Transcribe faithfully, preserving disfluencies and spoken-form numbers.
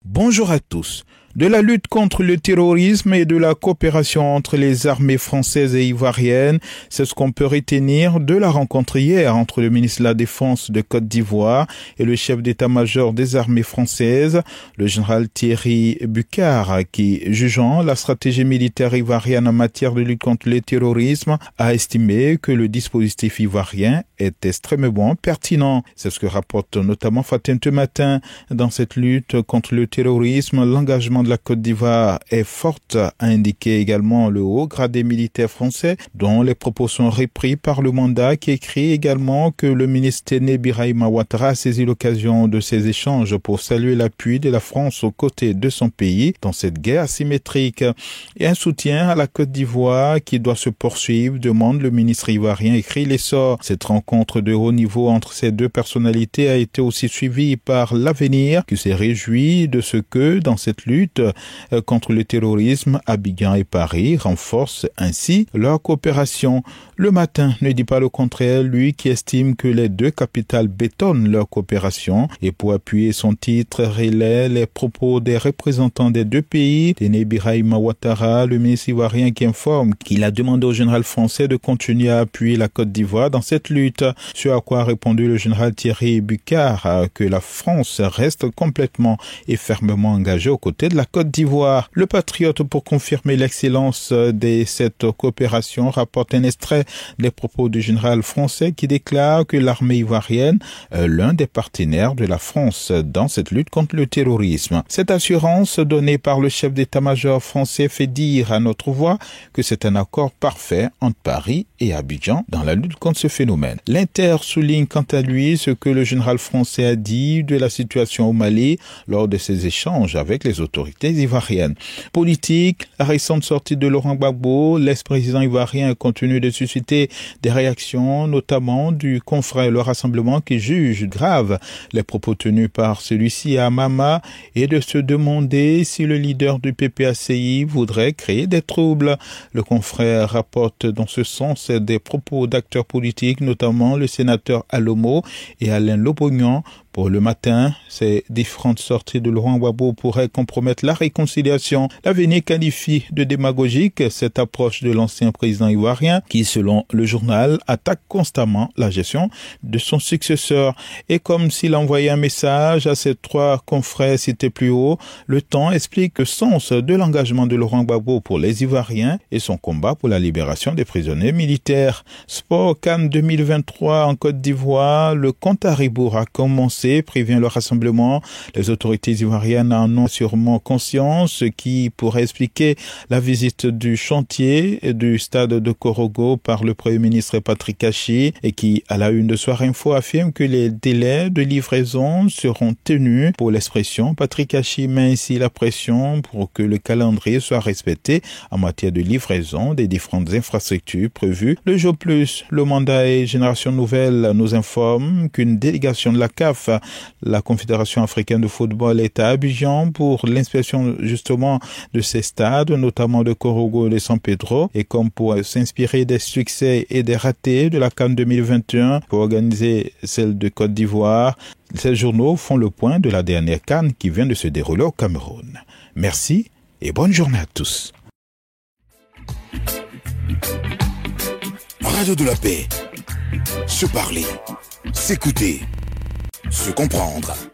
Bonjour à tous. De la lutte contre le terrorisme et de la coopération entre les armées françaises et ivoiriennes, c'est ce qu'on peut retenir de la rencontre hier entre le ministre de la Défense de Côte d'Ivoire et le chef d'état-major des armées françaises, le général Thierry Bucquart, qui, jugeant la stratégie militaire ivoirienne en matière de lutte contre le terrorisme, a estimé que le dispositif ivoirien est extrêmement pertinent. C'est ce que rapporte notamment Fatim Matin. Dans cette lutte contre le terrorisme, l'engagement de la Côte d'Ivoire est forte, a indiqué également le haut gradé militaire français, dont les propos sont repris par le mandat, qui écrit également que le ministre Téné Birahima Ouattara a saisi l'occasion de ces échanges pour saluer l'appui de la France aux côtés de son pays dans cette guerre asymétrique et un soutien à la Côte d'Ivoire qui doit se poursuivre, demande le ministre ivoirien, écrit l'essor. Cette rencontre de haut niveau entre ces deux personnalités a été aussi suivie par l'Avenir, qui s'est réjoui de ce que, dans cette lutte contre le terrorisme, Abidjan et Paris renforcent ainsi leur coopération. Le Matin ne dit pas le contraire, lui qui estime que les deux capitales bétonnent leur coopération, et pour appuyer son titre, relaie les propos des représentants des deux pays. Téné Birahima Ouattara, le ministre ivoirien, qui informe qu'il a demandé au général français de continuer à appuyer la Côte d'Ivoire dans cette lutte, ce à quoi a répondu le général Thierry Bucquart que la France reste complètement et fermement engagée aux côtés de la Côte d'Ivoire. Le Patriote, pour confirmer l'excellence de cette coopération, rapporte un extrait des propos du général français qui déclare que l'armée ivoirienne est l'un des partenaires de la France dans cette lutte contre le terrorisme. Cette assurance donnée par le chef d'état-major français fait dire à notre voix que c'est un accord parfait entre Paris et Abidjan dans la lutte contre ce phénomène. L'Inter souligne quant à lui ce que le général français a dit de la situation au Mali lors de ses échanges avec les autorités ivoiriennes. Politique, la récente sortie de Laurent Gbagbo, l'ex-président ivoirien, continue de susciter des réactions, notamment du confrère Le Rassemblement, qui juge grave les propos tenus par celui-ci à Mama et de se demander si le leader du P P A C I voudrait créer des troubles. Le confrère rapporte dans ce sens des propos d'acteurs politiques, notamment le sénateur Alomo et Alain Lobognan. Pour Le Matin, ces différentes sorties de Laurent Gbagbo pourraient compromettre la réconciliation. L'Avenir qualifie de démagogique cette approche de l'ancien président ivoirien qui, selon le journal, attaque constamment la gestion de son successeur. Et comme s'il envoyait un message à ses trois confrères cités plus haut, Le Temps explique le sens de l'engagement de Laurent Gbagbo pour les Ivoiriens et son combat pour la libération des prisonniers militaires. Sport CAN deux mille vingt-trois en Côte d'Ivoire, le compte à rebours a commencé, prévient le Rassemblement. Les autorités ivoiriennes en ont sûrement conscience, ce qui pourrait expliquer la visite du chantier du stade de Korogo par le Premier ministre Patrick Achi, et qui, à la une de Soir Info, affirme que les délais de livraison seront tenus. Pour l'expression, Patrick Achi met ainsi la pression pour que le calendrier soit respecté en matière de livraison des différentes infrastructures prévues. Le jour plus, le mandat et Génération Nouvelle nous informe qu'une délégation de la C A F, la Confédération africaine de football, est à Abidjan pour l'inspection justement de ces stades, notamment de Korogo et de San Pedro, et comme pour s'inspirer des succès et des ratés de la CAN deux mille vingt et un pour organiser celle de Côte d'Ivoire. Ces journaux font le point de la dernière CAN qui vient de se dérouler au Cameroun. Merci et bonne journée à tous. Radio de la paix. Se parler, s'écouter, se comprendre.